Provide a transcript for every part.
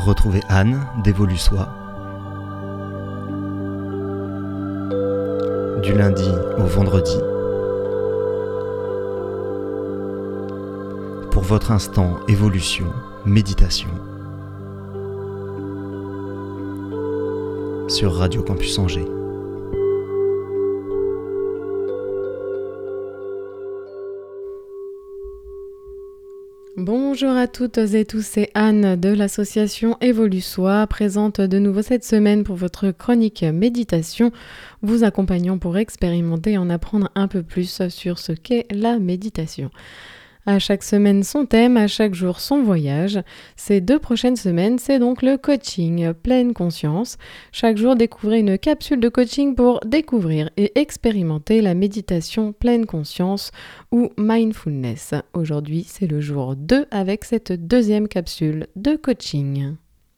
Retrouvez Anne d'Evolusoi du lundi au vendredi pour votre instant évolution, méditation sur Radio Campus Angers. Bonjour à toutes et tous, c'est Anne de l'association Evolusoi, présente de nouveau cette semaine pour votre chronique méditation, vous accompagnant pour expérimenter et en apprendre un peu plus sur ce qu'est la méditation. À chaque semaine son thème, à chaque jour son voyage. Ces 2 prochaines semaines, c'est donc le coaching pleine conscience. Chaque jour, découvrez une capsule de coaching pour découvrir et expérimenter la méditation pleine conscience ou mindfulness. Aujourd'hui, c'est le jour 2 avec cette 2e capsule de coaching.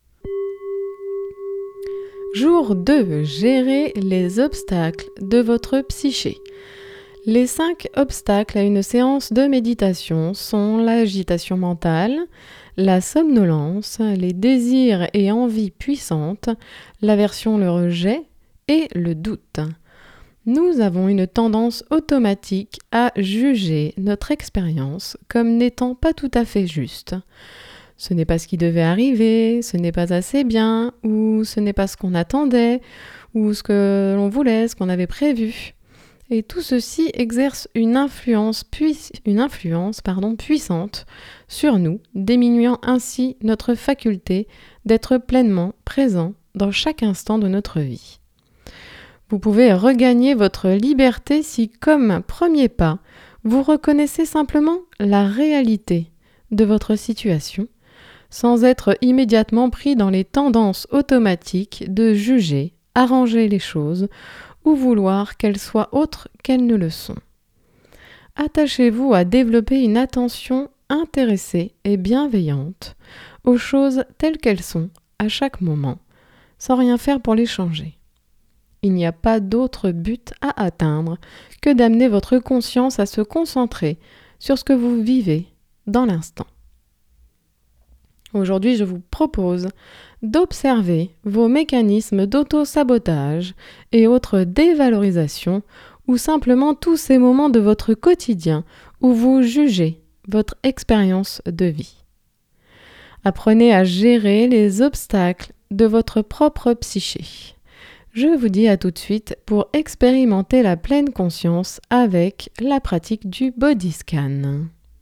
Jour 2. Gérer les obstacles de votre psyché. Les 5 obstacles à une séance de méditation sont l'agitation mentale, la somnolence, les désirs et envies puissantes, l'aversion, le rejet et le doute. Nous avons une tendance automatique à juger notre expérience comme n'étant pas tout à fait juste. Ce n'est pas ce qui devait arriver, ce n'est pas assez bien, ou ce n'est pas ce qu'on attendait, ou ce que l'on voulait, ce qu'on avait prévu. Et tout ceci exerce une influence puissante sur nous, diminuant ainsi notre faculté d'être pleinement présent dans chaque instant de notre vie. Vous pouvez regagner votre liberté si, comme premier pas, vous reconnaissez simplement la réalité de votre situation, sans être immédiatement pris dans les tendances automatiques de juger, arranger les choses, ou vouloir qu'elles soient autres qu'elles ne le sont. Attachez-vous à développer une attention intéressée et bienveillante aux choses telles qu'elles sont à chaque moment, sans rien faire pour les changer. Il n'y a pas d'autre but à atteindre que d'amener votre conscience à se concentrer sur ce que vous vivez dans l'instant. Aujourd'hui, je vous propose d'observer vos mécanismes d'auto-sabotage et autres dévalorisations ou simplement tous ces moments de votre quotidien où vous jugez votre expérience de vie. Apprenez à gérer les obstacles de votre propre psyché. Je vous dis à tout de suite pour expérimenter la pleine conscience avec la pratique du body scan.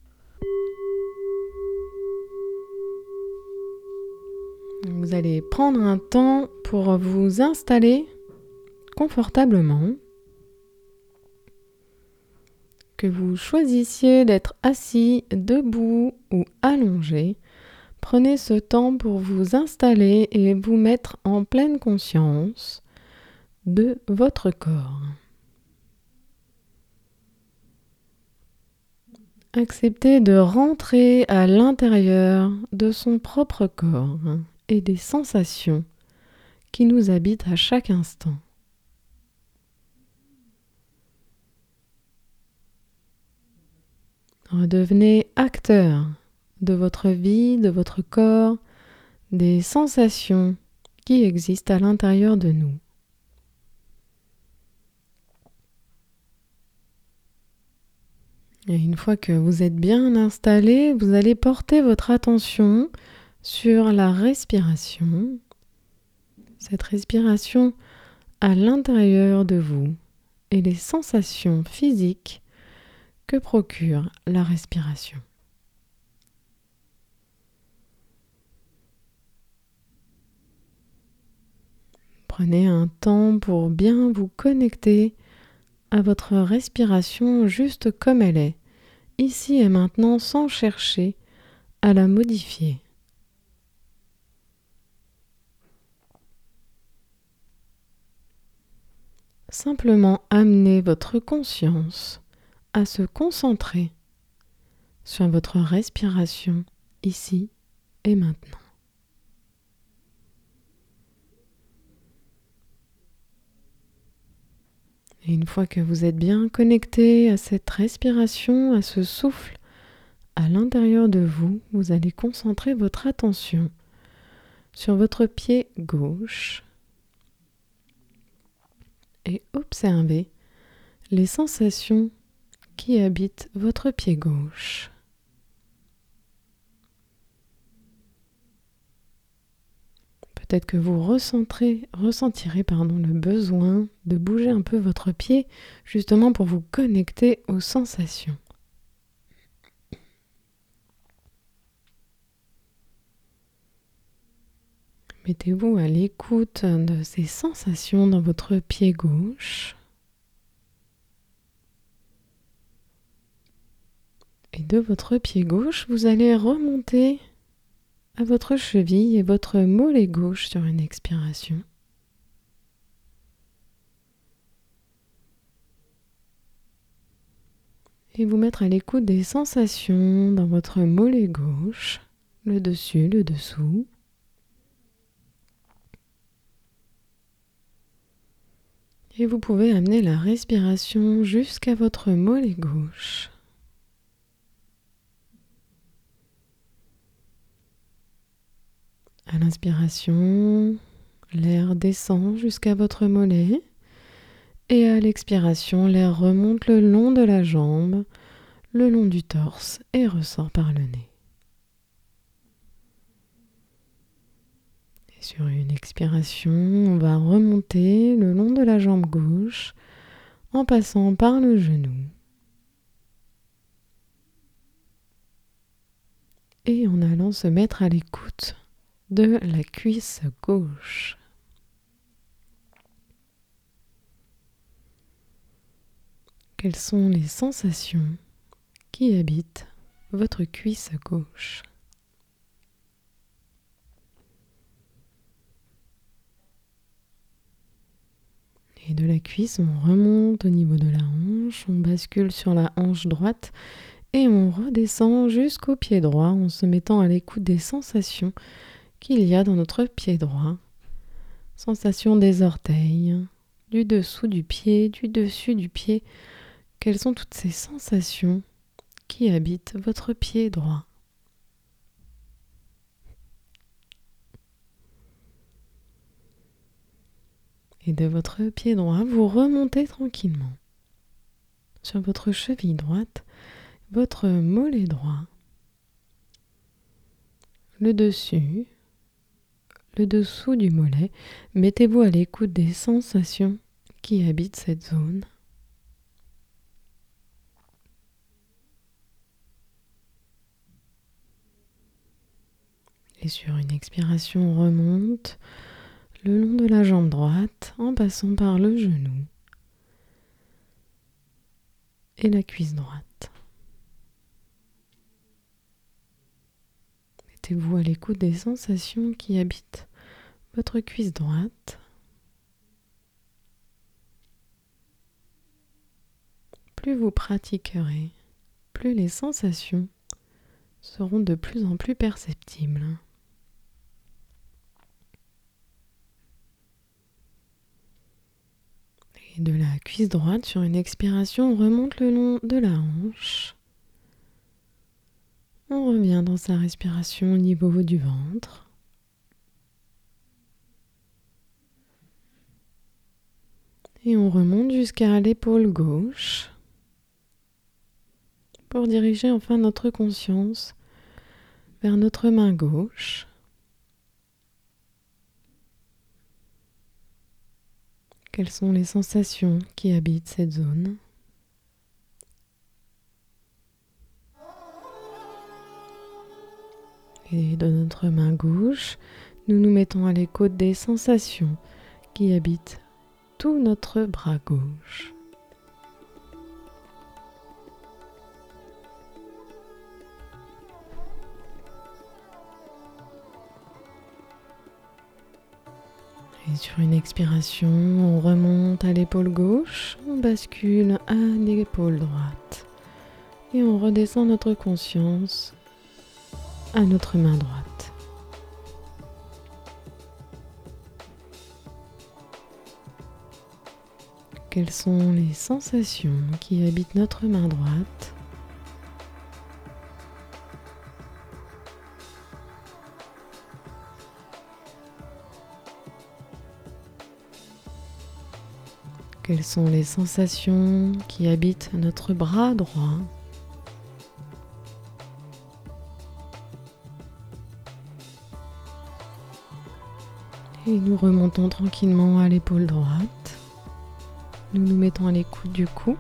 Vous allez prendre un temps pour vous installer confortablement, que vous choisissiez d'être assis, debout ou allongé. Prenez ce temps pour vous installer et vous mettre en pleine conscience de votre corps. Acceptez de rentrer à l'intérieur de son propre corps et des sensations qui nous habitent à chaque instant. Redevenez acteur de votre vie, de votre corps, des sensations qui existent à l'intérieur de nous. Et une fois que vous êtes bien installé, vous allez porter votre attention sur la respiration, cette respiration à l'intérieur de vous et les sensations physiques que procure la respiration. Prenez un temps pour bien vous connecter à votre respiration juste comme elle est, ici et maintenant sans chercher à la modifier. Simplement amenez votre conscience à se concentrer sur votre respiration ici et maintenant. Et une fois que vous êtes bien connecté à cette respiration, à ce souffle à l'intérieur de vous, vous allez concentrer votre attention sur votre pied gauche et observez les sensations qui habitent votre pied gauche. Peut-être que vous ressentirez le besoin de bouger un peu votre pied justement pour vous connecter aux sensations. Mettez-vous à l'écoute de ces sensations dans votre pied gauche et de votre pied gauche, vous allez remonter à votre cheville et votre mollet gauche sur une expiration. Et vous mettre à l'écoute des sensations dans votre mollet gauche, le dessus, le dessous. Et vous pouvez amener la respiration jusqu'à votre mollet gauche. À l'inspiration, l'air descend jusqu'à votre mollet et à l'expiration, l'air remonte le long de la jambe, le long du torse et ressort par le nez. Et sur une expiration, on va remonter le long de la jambe gauche en passant par le genou et en allant se mettre à l'écoute de la cuisse gauche. Quelles sont les sensations qui habitent votre cuisse gauche? Et de la cuisse, on remonte au niveau de la hanche, on bascule sur la hanche droite et on redescend jusqu'au pied droit en se mettant à l'écoute des sensations qu'il y a dans notre pied droit. Sensation des orteils, du dessous du pied, du dessus du pied. Quelles sont toutes ces sensations qui habitent votre pied droit? Et de votre pied droit, vous remontez tranquillement sur votre cheville droite, votre mollet droit, le dessus, le dessous du mollet. Mettez-vous à l'écoute des sensations qui habitent cette zone. Et sur une expiration, on remonte le long de la jambe droite en passant par le genou et la cuisse droite. Mettez-vous à l'écoute des sensations qui habitent votre cuisse droite. Plus vous pratiquerez, plus les sensations seront de plus en plus perceptibles. Et de la cuisse droite, sur une expiration, on remonte le long de la hanche. On revient dans sa respiration au niveau du ventre. Et on remonte jusqu'à l'épaule gauche pour diriger enfin notre conscience vers notre main gauche. Quelles sont les sensations qui habitent cette zone? Et de notre main gauche, nous nous mettons à l'écoute des sensations qui habitent tout notre bras gauche. Et sur une expiration, on remonte à l'épaule gauche, on bascule à l'épaule droite et on redescend notre conscience à notre main droite. Quelles sont les sensations qui habitent notre main droite? Quelles sont les sensations qui habitent notre bras droit? Et nous remontons tranquillement à l'épaule droite. Nous nous mettons à l'écoute du cou,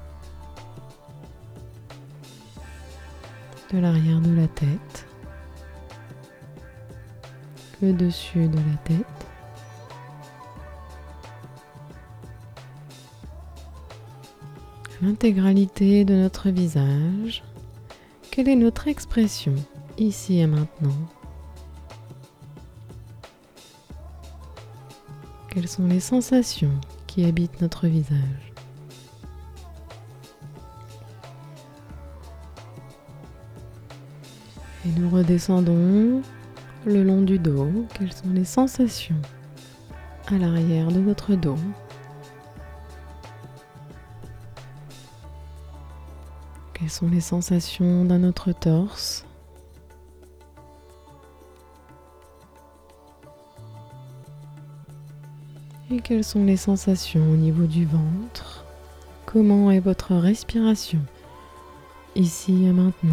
de l'arrière de la tête, le dessus de la tête. L'intégralité de notre visage. Quelle est notre expression ici et maintenant? Quelles sont les sensations qui habitent notre visage? Et nous redescendons le long du dos. Quelles sont les sensations à l'arrière de notre dos? Quelles sont les sensations dans notre torse? Et quelles sont les sensations au niveau du ventre? Comment est votre respiration ici et maintenant?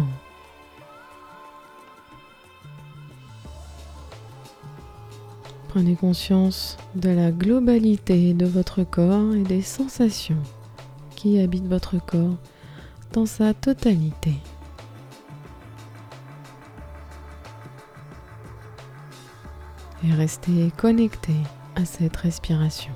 Prenez conscience de la globalité de votre corps et des sensations qui habitent votre corps dans sa totalité. Et restez connecté à cette respiration.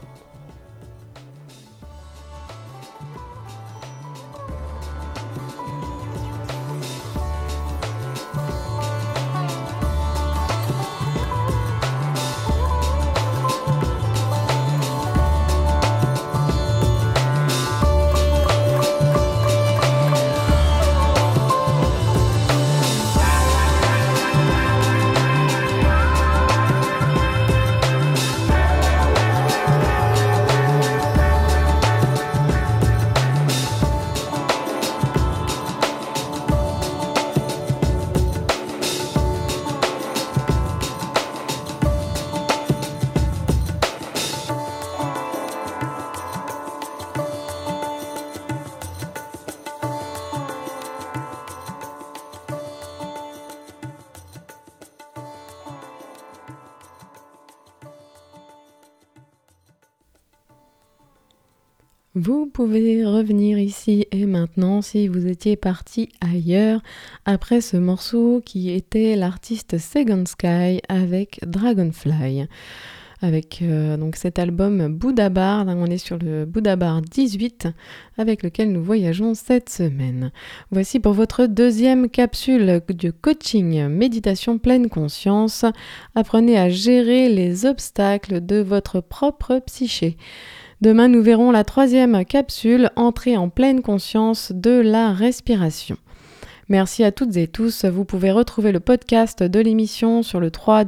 Vous pouvez revenir ici et maintenant si vous étiez parti ailleurs après ce morceau qui était l'artiste Second Sky avec Dragonfly. Avec donc cet album Buddha Bar, on est sur le Buddha Bar 18 avec lequel nous voyageons cette semaine. Voici pour votre deuxième capsule de coaching méditation pleine conscience. Apprenez à gérer les obstacles de votre propre psyché. Demain, nous verrons la troisième capsule, entrer en pleine conscience de la respiration. Merci à toutes et tous. Vous pouvez retrouver le podcast de l'émission sur le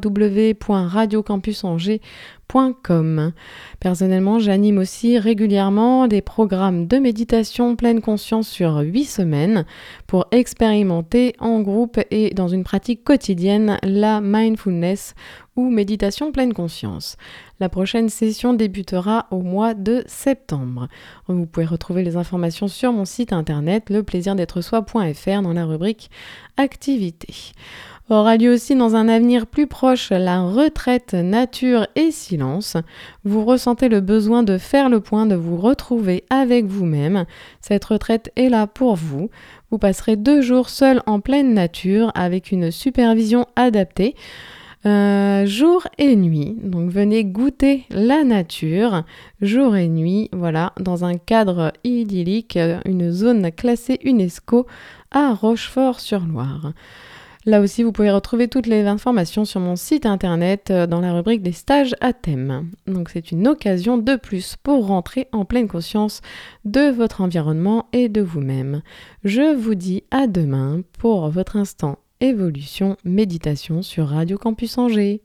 www.radiocampusangers.com. Personnellement, j'anime aussi régulièrement des programmes de méditation pleine conscience sur 8 semaines pour expérimenter en groupe et dans une pratique quotidienne la mindfulness ou méditation pleine conscience. La prochaine session débutera au mois de septembre. Vous pouvez retrouver les informations sur mon site internet leplaisirdêtre-soi.fr dans la rubrique Activités. Aura lieu aussi dans un avenir plus proche la retraite nature et silence. Vous ressentez le besoin de faire le point, de vous retrouver avec vous-même. Cette retraite est là pour vous. Vous passerez 2 jours seuls en pleine nature avec une supervision adaptée. Jour et nuit, donc venez goûter la nature, jour et nuit, voilà, dans un cadre idyllique, une zone classée UNESCO à Rochefort-sur-Loire. Là aussi, vous pouvez retrouver toutes les informations sur mon site internet dans la rubrique des stages à thème. Donc c'est une occasion de plus pour rentrer en pleine conscience de votre environnement et de vous-même. Je vous dis à demain pour votre instant Évolution Méditation sur Radio Campus Angers.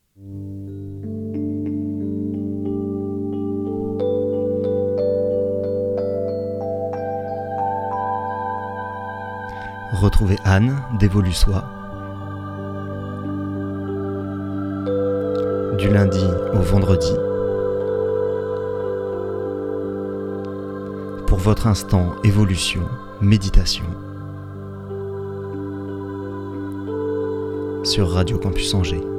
Retrouvez Anne d'Évolue Soi du lundi au vendredi pour votre instant évolution, méditation sur Radio Campus Angers.